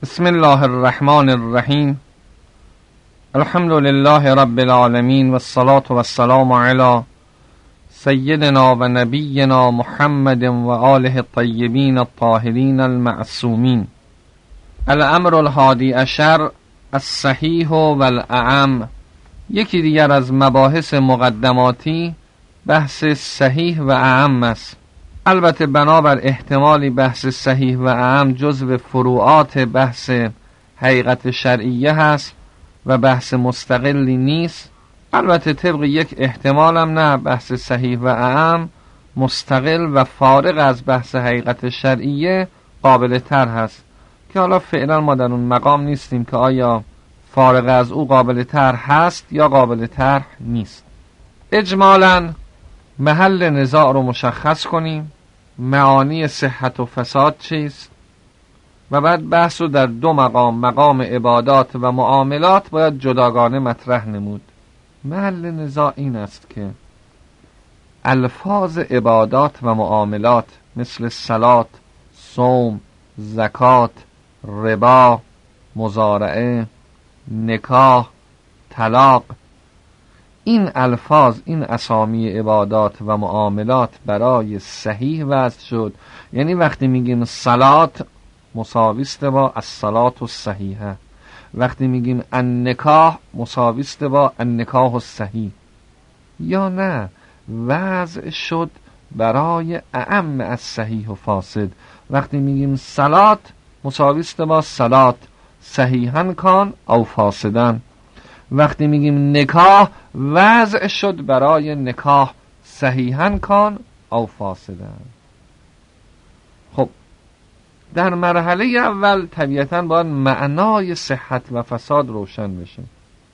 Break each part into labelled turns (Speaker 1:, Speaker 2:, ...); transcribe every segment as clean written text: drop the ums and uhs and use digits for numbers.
Speaker 1: بسم الله الرحمن الرحیم. الحمد لله رب العالمین و الصلاة و السلام علی سیدنا و نبینا محمد و آله الطیبین الطاهرین المعصومین. الامر الحادی عشر الصحیح و الاعم. یکی دیگر از مباحث مقدماتی بحث صحیح و اعم است. البته بنابر احتمالی بحث صحیح و اعم جزو فروعات بحث حقیقت شرعیه هست و بحث مستقلی نیست. البته طبق یک احتمال هم نه، بحث صحیح و اعم مستقل و فارغ از بحث حقیقت شرعیه قابل تر هست که حالا فعلا ما در اون مقام نیستیم که آیا فارغ از او قابل تر هست یا قابل تر نیست. اجمالاً محل نزاع رو مشخص کنیم، معانی صحت و فساد چیست و بعد بحث رو در دو مقام عبادات و معاملات باید جداگانه مطرح نمود. محل نزاع این است که الفاظ عبادات و معاملات مثل صلات، صوم، زکات، ربا، مزارعه، نکاح، طلاق، این الفاظ، این اسامی عبادات و معاملات برای صحیح وضع شد. یعنی وقتی میگیم صلات مساویست با الصلاة الصحیحه، وقتی میگیم النکاح مساویست با النکاح الصحیح، یا نه وضع شد برای اعم از صحیح و فاسد. وقتی میگیم صلات مساویست با صلات صحیحن کان او فاسدن. وقتی میگیم نکاح وضع شد برای نکاح صحیحن کان او فاسدن. خب در مرحله اول طبیعتاً باید معنای صحت و فساد روشن بشه.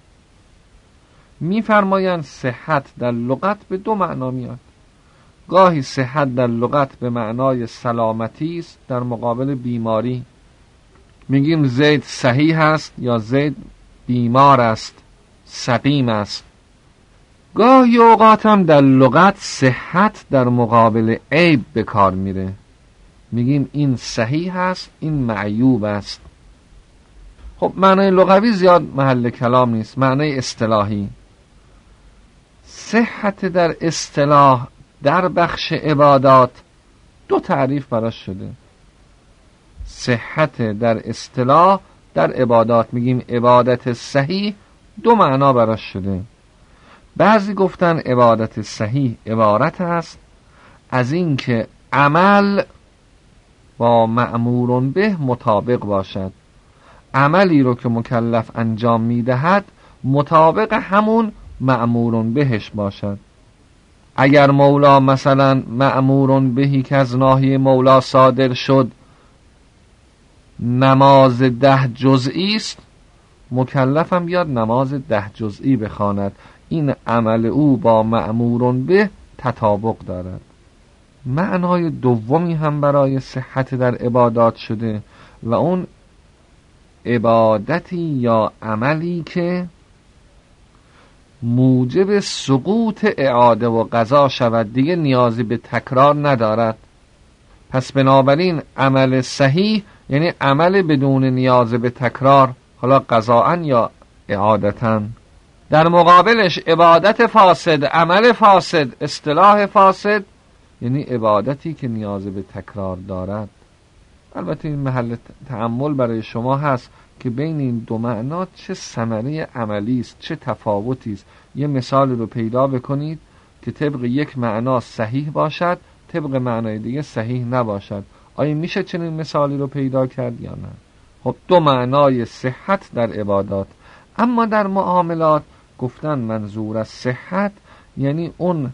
Speaker 1: میفرمایند صحت در لغت به دو معنا میاد. گاهی صحت در لغت به معنای سلامتی است در مقابل بیماری، میگیم زید صحیح است یا زید بیمار است، سقیم است. گاهی اوقات هم در لغت صحت در مقابل عیب به کار میره، میگیم این صحیح است، این معیوب است. خب معنای لغوی زیاد محل کلام نیست، معنای اصطلاحی. صحت در اصطلاح در بخش عبادات دو تعریف براش شده. صحت در اصطلاح در عبادات میگیم عبادت صحیح، دو معنا براش شده. بعضی گفتن عبادت صحیح عبارت است از این که عمل با مأمور به مطابق باشد، عملی رو که مکلف انجام میدهد مطابق همون مأمور بهش باشد. اگر مولا مثلا مأمور بهی که از ناحیه مولا صادر شد نماز 10 جزئی است، مکلفم بیاد نماز 10 جزئی بخواند، این عمل او با مأمور به تطابق دارد. معنای دومی هم برای صحت در عبادات شده و اون عبادتی یا عملی که موجب سقوط اعاده و قضا شود، دیگه نیازی به تکرار ندارد. پس بنابراین عمل صحیح یعنی عمل بدون نیاز به تکرار، حالا قضاءً یا اعادتاً. در مقابلش عبادت فاسد، عمل فاسد، اصطلاح فاسد یعنی عبادتی که نیاز به تکرار دارد. البته این محل تأمل برای شما هست که بین این دو معنا چه ثمره عملی است، چه تفاوتی است. یه مثال رو پیدا بکنید که طبق یک معنا صحیح باشد، طبق معنای دیگه صحیح نباشد. آیا میشه چنین مثالی رو پیدا کرد یا نه؟ خب دو معنای صحت در عبادات. اما در معاملات گفتن منظور از صحت یعنی اون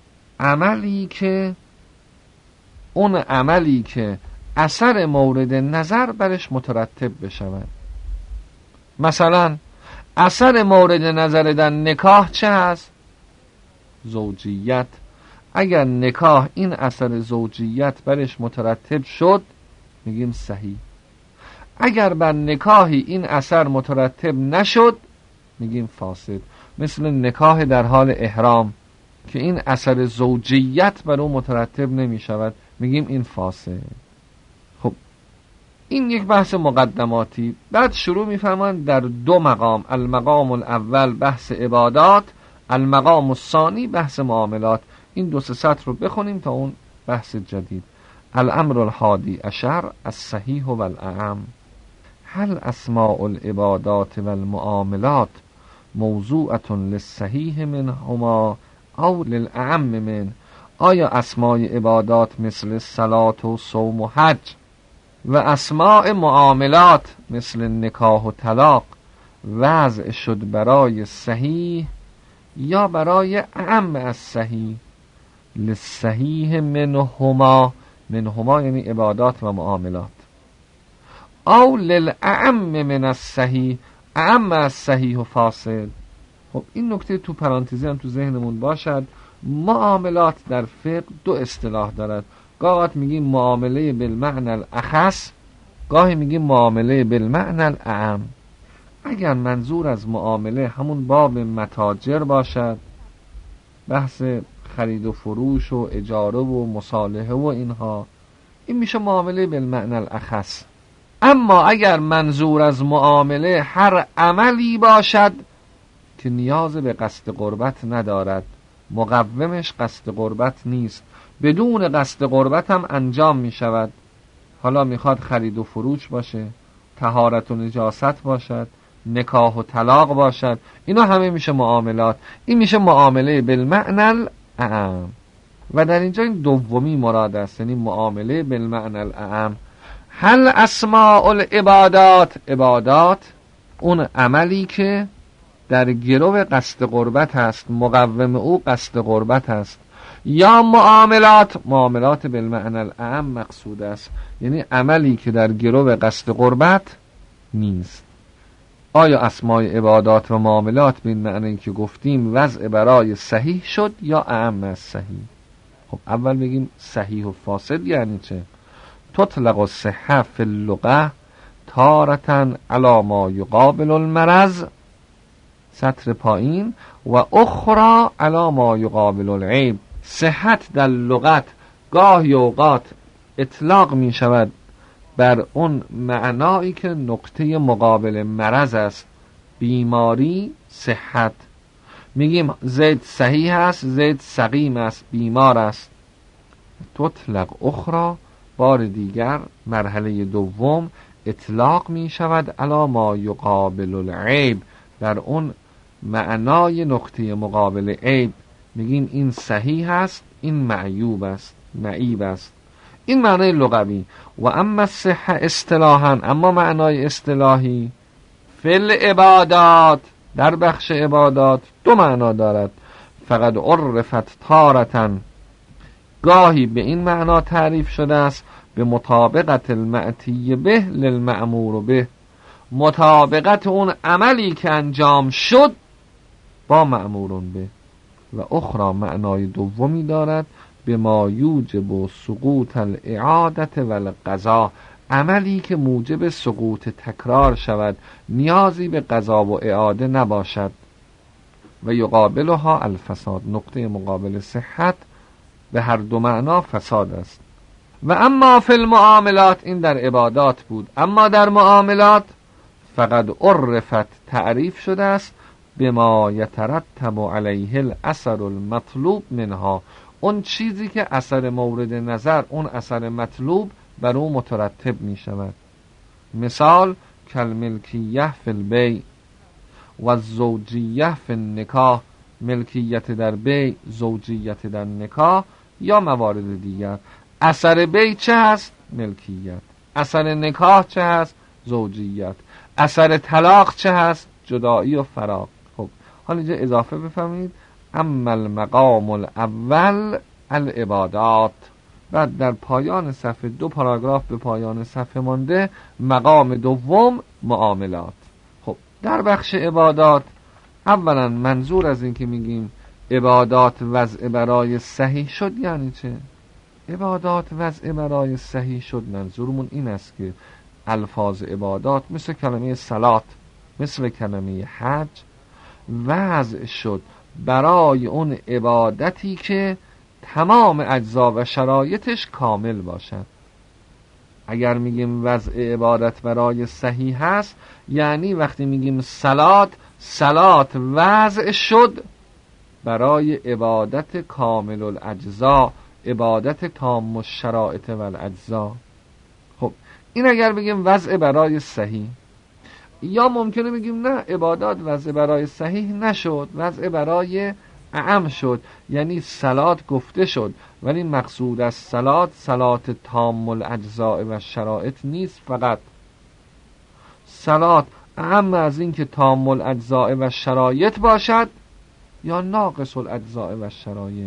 Speaker 1: عملی که اثر مورد نظر برش مترتب بشود. مثلا اثر مورد نظر در نکاح چه هست؟ زوجیت. اگر نکاح این اثر زوجیت برش مترتب شد میگیم صحیح. اگر بر نکاحی این اثر مترتب نشد میگیم فاسد. مثل نکاح در حال احرام که این اثر زوجیت بر اون مترتب نمی شود میگیم این فاسد. خب این یک بحث مقدماتی. بعد شروع می‌فرمایند در دو مقام، المقام الاول بحث عبادات، المقام الثانی بحث معاملات. این دو سه سطر رو بخونیم تا اون بحث جدید. الامر الحادی عشر الصحیح والاعم. هل اسماء العبادات والمعاملات موضوعة للصحیح منهما او للاعم من؟ آیا اسماء عبادات مثل صلات و صوم و حج و اسماء معاملات مثل نکاح و طلاق وضع شد برای صحیح یا برای اعم از صحیح؟ للصحیح منهما، منهما یعنی عبادات و معاملات، او للاعم من الصحیح، اعم از صحیح و فاسد. خب این نکته تو پرانتزی هم تو ذهنمون باشد. معاملات در فقه دو اصطلاح دارد. گاهی میگیم معامله بالمعنى الاخص، گاهی میگیم معامله بالمعنى الاعم. اگر منظور از معامله همون باب متاجر باشد، بحث خرید و فروش و اجاره و مصالحه و اینها، این میشه معامله بالمعنى الاخص. اما اگر منظور از معامله هر عملی باشد که نیاز به قصد قربت ندارد، مقومش قصد قربت نیست، بدون قصد قربت هم انجام می شود، حالا میخواد خرید و فروش باشه، طهارت و نجاست باشد، نکاح و طلاق باشد، اینا همه میشه معاملات. این میشه معامله بالمعنى الاعم. و در اینجا این دومی مراد است، یعنی معامله بالمعنى الاعم. هل اسماء العبادات، عبادات اون عملی که در گرو قصد قربت هست، مقوم او قصد قربت هست، یا معاملات، معاملات بالمعنى الاعم مقصود است، یعنی عملی که در گرو قصد قربت نیست. آیا اسماء عبادات و معاملات به این معنی که گفتیم وضع برای صحیح شد یا اعم از صحیح؟ خب اول بگیم صحیح و فاسد یعنی چه؟ تطلق الصحة فی اللغة تارة علی ما یقابل المرض، سطر پایین، و اخرى علی ما یقابل العیب. صحت در لغت گاهی اوقات اطلاق می شود بر اون معنایی که نقطه مقابل مرض است. بیماری صحت، میگیم زید صحیح است، زید سقیم است، بیمار است. تطلق اخرى، بار دیگر مرحله دوم، اطلاق می شود علی ما یقابل العیب، در اون معنای نقطه مقابل عیب. میگیم این صحیح است، این معیوب است، معیب است. این معنای لغوی. و اما الصحة اصطلاحا، اما معنای اصطلاحی، فی العبادات، در بخش عبادات دو معنا دارد. فقد عرفت تارة، گاهی به این معنا تعریف شده است، به مطابقت المعتی به للمأمور به، مطابقت اون عملی که انجام شد با مأمورون به. و اخرى معنای دومی دارد، به ما یوجب سقوط الاعادت و القضا، عملی که موجب سقوط تکرار شود، نیازی به قضا و اعاده نباشد. و یقابلها الفساد، نقطه مقابل صحت به هر دو معنا فساد است. و اما فی المعاملات، این در عبادات بود، اما در معاملات فقد عرفت، تعریف شده است، بما یترتب علیه الاثر المطلوب منها، اون چیزی که اثر مورد نظر، اون اثر مطلوب بر اون مترتب می شود. مثال کالملکیه فی البیع و الزوجیه فی النکاح، ملکیت در بیع، زوجیت در نکاح یا موارد دیگر. اثر بیع چه هست؟ ملکیت. اثر نکاح چه هست؟ زوجیت. اثر طلاق چه هست؟ جدایی و فراق. خب حالا اینجا اضافه بفهمید، اما المقام الاول العبادات. بعد در پایان صفحه 2 پاراگراف به پایان صفحه مانده، مقام دوم معاملات. خب در بخش عبادات، اولا منظور از این که میگیم عبادات وضع برای صحیح شد یعنی چه؟ عبادات وضع برای صحیح شد منظورمون این است که الفاظ عبادات مثل کلمه صلات، مثل کلمه حج وضع شد برای اون عبادتی که تمام اجزا و شرایطش کامل باشد. اگر میگیم وضع عبادت برای صحیح هست، یعنی وقتی میگیم صلات وضع شد برای عبادت کامل الاجزا، عبادت تام الشرائط و الاجزا. خب این اگر بگیم وضع برای صحیح. یا ممکنه بگیم نه، عبادات وضع برای صحیح نشد، وضع برای اعم شد، یعنی صلات گفته شد ولی مقصود از صلات تام الاجزاء و شرائط نیست، فقط صلات اعم از این که تام الاجزاء و شرایط باشد یا ناقص الاجزاء و شرایط.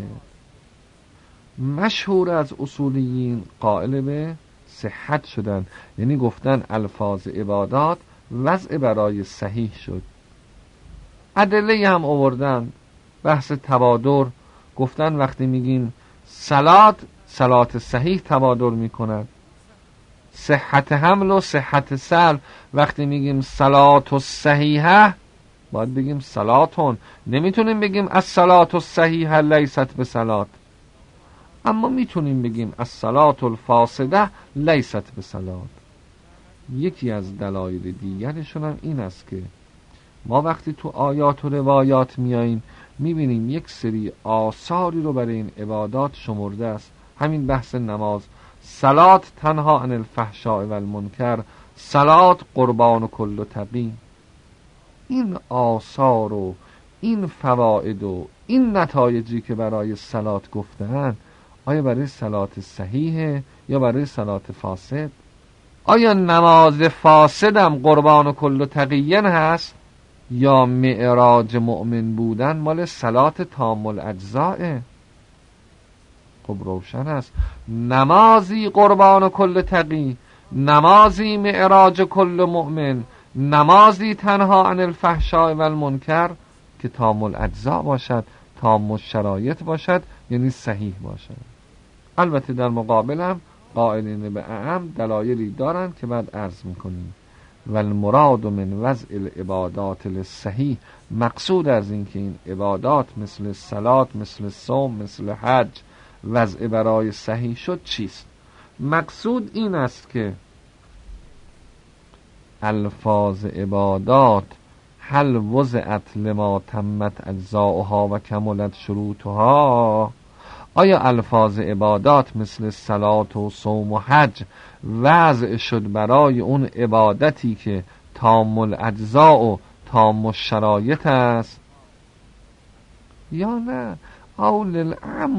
Speaker 1: مشهور از اصولیین قائل به صحت شدن، یعنی گفتن الفاظ عبادات وضع برای صحیح شد. ادله هم آوردن، بحث تبادر، گفتن وقتی میگیم صلات صحیح تبادر میکند. صحت حمل و صحت سل، وقتی میگیم صلات الصحیحه باید بگیم صلاتون، نمیتونیم بگیم الصلات الصحیحه لیست بصلات، اما میتونیم بگیم الصلات الفاسده لیست بصلات. یکی از دلایل دیگرشون هم این است که ما وقتی تو آیات و روایات میاییم میبینیم یک سری آثاری رو برای این عبادات شمرده است. همین بحث نماز، صلات تنها عن الفحشاء و المنکر، صلات قربان و کل تقی. این آثار و این فواید و این نتایجی که برای صلات گفتن، آیا برای صلات صحیحه یا برای صلات فاسد؟ آیا نماز فاسدم قربان و کل تقیین هست یا معراج مؤمن بودن مال صلات تام الاجزاء؟ خب روشن است، نمازی قربان و کل تقی، نمازی معراج کل مؤمن، نمازی تنها عن الفحشاء و المنکر که تام الاجزاء باشد، تام الشرایط باشد، یعنی صحیح باشد. البته در مقابلم قائلین به اعم دلایلی دارند که بعد عرض میکنیم. و المراد من وضع العبادات للصحیح، مقصود از این که این عبادات مثل صلات، مثل صوم، مثل حج وضع برای صحیح شد چیست؟ مقصود این است که الفاظ عبادات هل وضعت لما تمت اجزاؤها و کملت شروطها، آیا الفاظ عبادات مثل صلات و صوم و حج وضع شد برای اون عبادتی که تام الاجزاء و تام الشرایط است یا نه؟ او للعم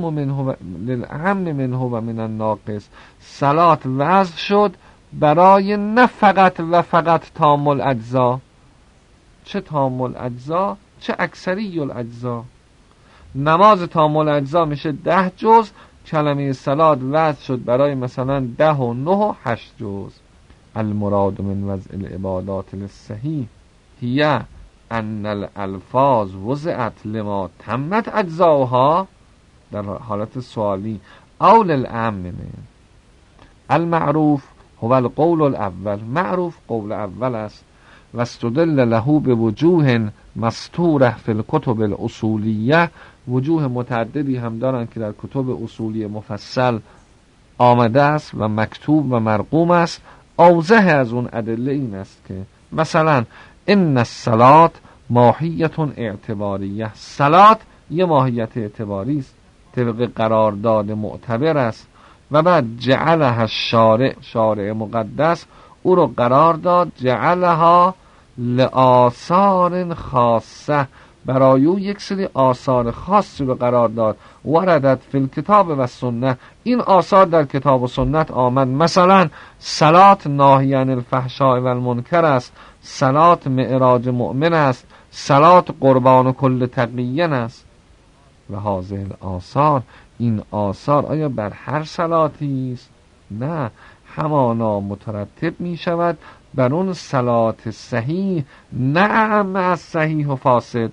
Speaker 1: منه و من الناقص، صلات وضع شد برای نه فقط و فقط تام الاجزاء، چه تام الاجزاء چه اکثری الاجزاء. نماز تام الاجزاء میشه 10 جز، کلمه صلات وضع شد برای مثلا 10 و 9 و 8 جز. المراد من وضع العبادات للصحیح هی ان الالفاظ وضعت لما تمت اجزاؤها، در حالت سوالی، او للعم. المعروف هو القول الاول، معروف قول اول است. و استدل له به وجوه مستوره فی الکتب الاصولیه، وجوه متعددی هم دارن که در کتب اصولی مفصل آمده است و مکتوب و مرقوم است. اوضح از اون ادله این است که مثلا ان الصلات ماهیت اعتباریه، صلات یه ماهیت اعتباری است، طبق قرارداد معتبر است. و بعد جعلها شارع مقدس او رو قرار داد، جعلها لآثار خاصه، برای او یک سری آثار خاصی رو قرار داد. وردت فی الکتاب و سنت، این آثار در کتاب و سنت آمد. مثلا صلات ناهی عن الفحشاء و المنکر است، صلات معراج مؤمن است، صلات قربان و کل تقیین است. و هذه الآثار، این آثار آیا بر هر صلاتی است؟ نه، همانا مترتب می شود بر اون صلات صحیح، نه مع صحیح و فاسد.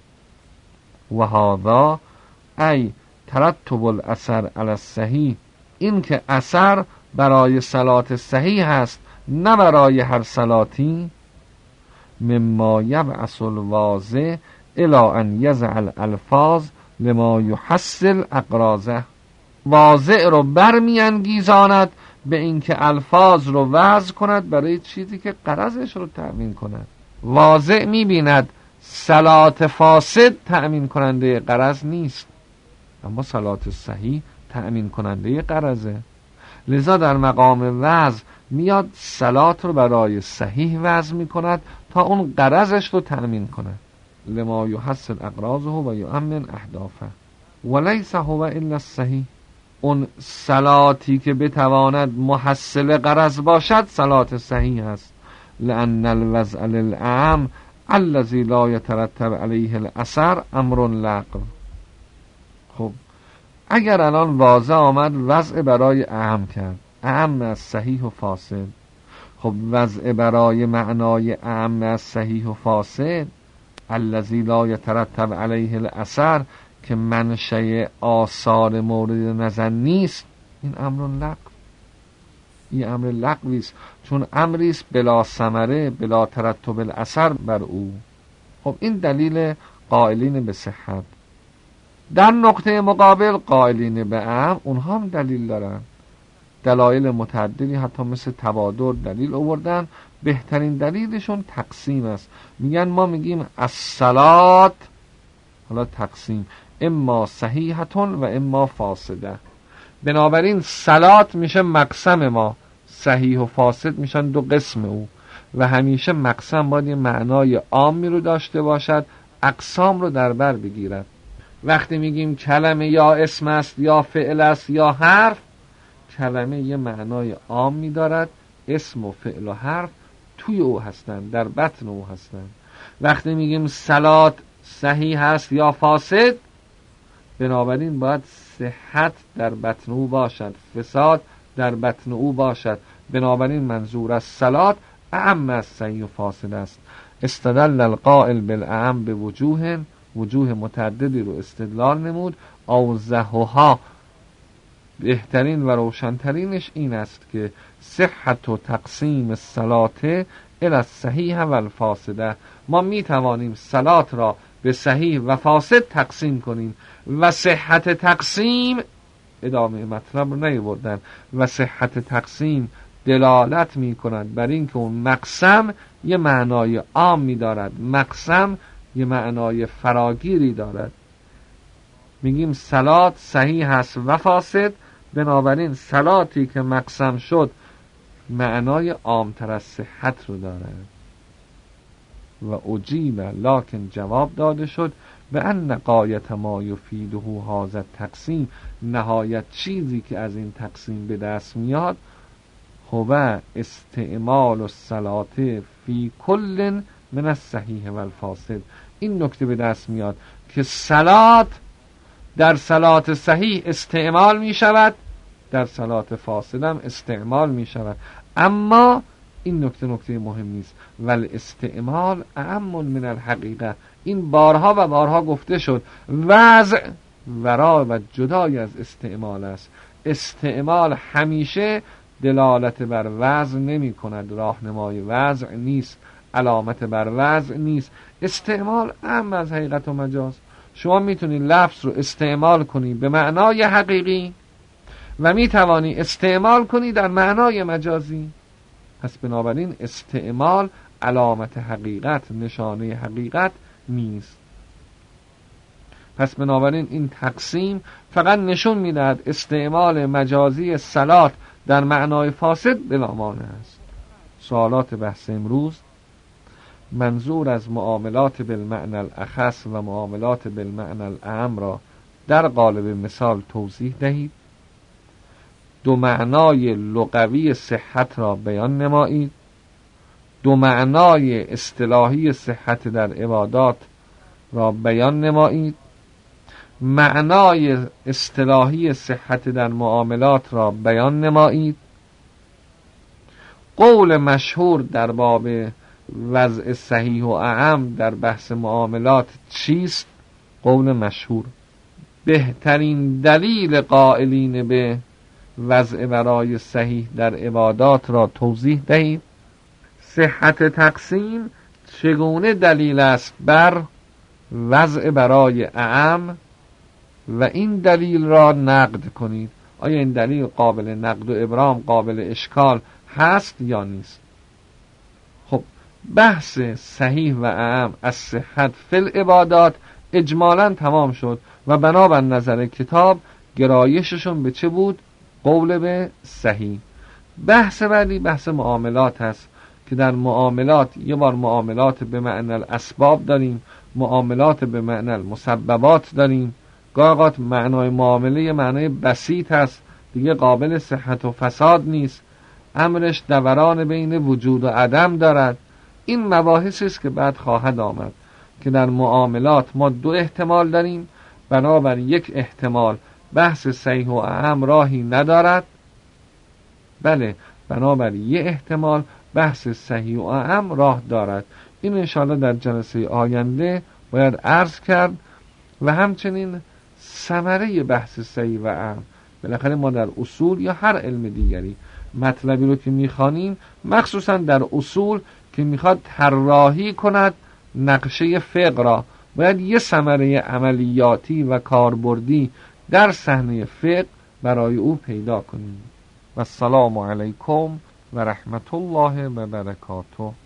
Speaker 1: و هذا ای ترتب الاثر علی الصحیح، این که اثر برای صلات صحیح هست نه برای هر صلاتی. مما یبعث الواضع الی ان یضع الالفاظ لما یحصل اقرازه، واضع رو برمی انگیزاند به اینکه الفاظ رو وضع کند برای چیزی که غرضش رو تأمین کند. واضح می‌بیند صلات فاسد تأمین کننده غرض نیست، اما صلات صحیح تأمین کننده غرضه. لذا در مقام وضع میاد صلات رو برای صحیح وضع میکند تا اون غرضش رو تأمین کند. لما یحصل اغراضه و یؤمن اهدافه ولیس هو الا الصحیح. اون صلاتی که بتواند محصل غرض باشد صلات صحیح است. لأن الوضع للأعم الذي لا يترتب عليه الاثر امر لغو. خب اگر الان واضح آمد وضع برای اعم کرد، اعم از صحیح و فاسد، خب وضع برای معنای اعم از صحیح و فاسد الذی لا یترتب علیه الاثر که منشأ آثار مورد نظر نیست، این امر لغو، این امر لغوی است، چون امری است بلا ثمره بلا ترتب الاثر بر او. خب این دلیل قائلین به صحت. در نقطه مقابل قائلین به اعم اونها هم دلیل دارن، دلایل متعددی حتی مثل توادر دلیل آوردن. بهترین دلیلشون تقسیم است. میگن ما میگیم الصلات، حالا تقسیم، اما صحیحتون و اما فاسده. بنابراین صلات میشه مقسم ما، صحیح و فاسد میشن دو قسم او، و همیشه مقسم باید یه معنای عامی رو داشته باشد، اقسام رو در بر بگیرد. وقتی میگیم کلمه یا اسم است یا فعل است یا حرف، کلمه یه معنای عامی دارد، اسم و فعل و حرف توی او هستند، در بطن او هستند. وقتی میگیم صلات صحیح هست یا فاسد، بنابراین باید صحت در بطن او باشد، فساد در بطن او باشد. بنابراین منظور از صلات اعم از صحیح و فاسد است. استدل القائل بالاعم به وجوه متعددی رو استدلال نمود. اوضحها، بهترین و روشنترینش این است که صحت و تقسیم الصلات الی الصحیح و الفاسده، ما می توانیم صلات را به صحیح و فاسد تقسیم کنیم و صحت تقسیم، ادامه مطلب رو نیاوردن، و صحت تقسیم دلالت می کند بر این که اون مقسم یه معنای عام می دارد، مقسم یه معنای فراگیری دارد. میگیم صلات صحیح هست و فاسد، بنابراین صلاتی که مقسم شد معنای عامتر از صحت رو دارد. و اجیب، لکن جواب داده شد به ان غایت ما یفیده هذا تقسیم، نهایت چیزی که از این تقسیم به دست میاد، هو استعمال الصلات فی کل من الصحیح و الفاسد. این نکته به دست میاد که صلات در صلات صحیح استعمال می شود، در صلات فاسد هم استعمال می شود، اما این نکته مهم نیست. ولی استعمال اعم من الحقیقه، این بارها و بارها گفته شد، وضع ورا و جدای از استعمال است. استعمال همیشه دلالت بر وضع نمی کند، راهنمای وضع نیست، علامت بر وضع نیست. استعمال اعم از حقیقت و مجاز. شما میتونی لفظ رو استعمال کنی به معنای حقیقی و میتوانی استعمال کنی در معنای مجازی. پس بنابراین استعمال علامت حقیقت، نشانه حقیقت نیست. پس بنابراین این تقسیم فقط نشون میدهد استعمال مجازی صلات در معنای فاسد بلامانع است. سوالات بحث امروز: منظور از معاملات بالمعنى الاخص و معاملات بالمعنى الاعم را در قالب مثال توضیح دهید. دو معنای لغوی صحت را بیان نمایید. دو معنای اصطلاحی صحت در عبادات را بیان نمایید. معنای اصطلاحی صحت در معاملات را بیان نمایید. قول مشهور در باب وضع صحیح و اعم در بحث معاملات چیست؟ قول مشهور: بهترین دلیل قائلین به وضع برای صحیح در عبادات را توضیح دهید. صحت تقسیم چگونه دلیل است بر وضع برای اعم و این دلیل را نقد کنید. آیا این دلیل قابل نقد و ابرام، قابل اشکال هست یا نیست؟ خب بحث صحیح و اعم از صحت فی العبادات اجمالاً تمام شد و بنابر نظر کتاب گرایششون به چه بود؟ قول به صحیح. بحث بعدی بحث معاملات هست که در معاملات یه بار معاملات به معنی الاسباب داریم، معاملات به معنی المسببات داریم. گاهی معنای معامله یه معنای بسیط هست، دیگه قابل صحت و فساد نیست، امرش دوران بین وجود و عدم دارد. این مباحثی است که بعد خواهد آمد که در معاملات ما دو احتمال داریم، بنابر یک احتمال بحث صحیح و اعم راهی ندارد، بله بنابر یک احتمال بحث صحیح و اعم راه دارد. این انشاءالله در جلسه آینده باید عرض کرد و همچنین ثمره بحث صحیح و اعم. بالاخره ما در اصول یا هر علم دیگری مطلبی رو که میخوانیم، مخصوصا در اصول که میخواد طراحی کند نقشه فقه را، باید یه ثمره عملیاتی و کاربردی در صحنه فقه برای او پیدا کنیم. و السلام علیکم و رحمت الله و برکاته.